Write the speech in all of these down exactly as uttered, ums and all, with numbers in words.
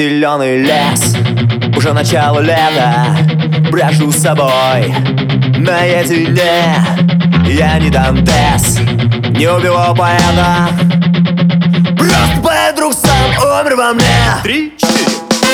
зеленый лес. Уже начало лета, брожу с собой наедине. Я не Дантес, не убивал поэта, просто поэт вдруг сам умер во мне. Три, четыре.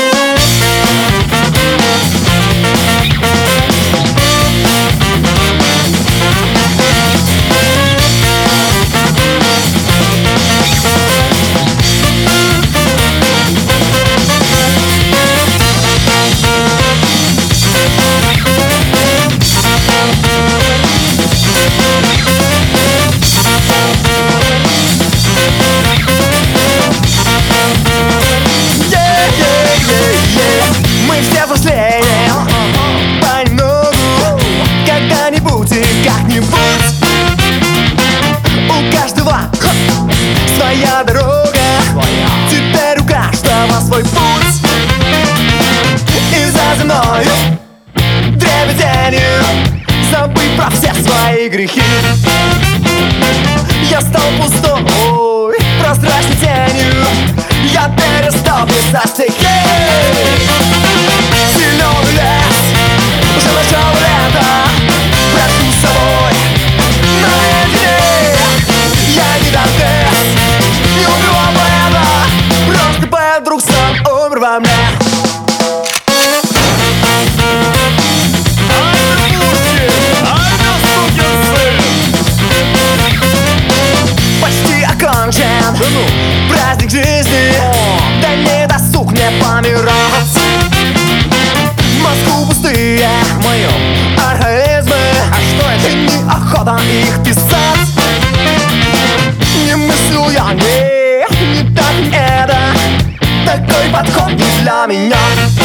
Понемногу, когда-нибудь и как-нибудь. У каждого ха, своя дорога, теперь у каждого свой путь. И за земною дребеденью, забыв про все свои грехи, я стал пустой, прозрачной тенью. Я перестал писать стихи. Зеленый лес, уже начало лета, брожу с собой наедине. Я не Дантес, не убивал поэта, просто поэт вдруг сам умер во мне. Почти окончен праздник жизни, да не досуг мне помирать. В Москву пустые архаизмы, а что это? И неохота их писать. Не мыслю я, не, не так не это. Такой подход не для меня.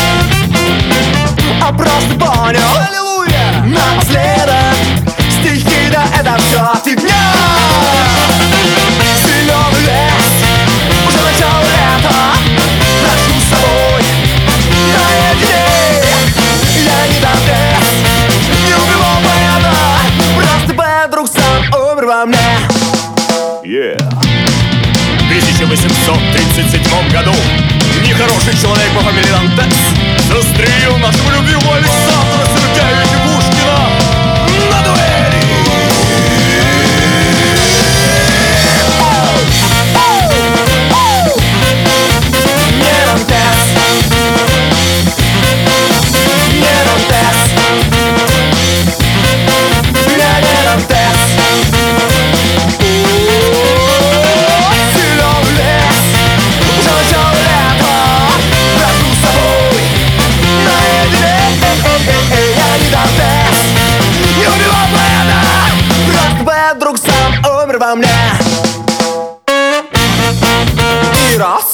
А просто понял, аллилуйя, напоследок, стихи, да это все фигня. Зеленый лес, уже начало лета, брожу с собой наедине. Я не Дантес, не убивал поэта, просто поэт вдруг сам умер во мне. Yeah. В тысяча восемьсот тридцать седьмом году нехороший человек по фамилии Дантес застрелил нашего любимого Александра Сергеевича Пушкина на дуэли. Не Дантес, не Дантес, я не Дантес. Зеленый лес, уже начало лета, брожу с собой наедине. Я не Дантес, не убивал поэта, просто поэт вдруг сам умер во мне. И раз.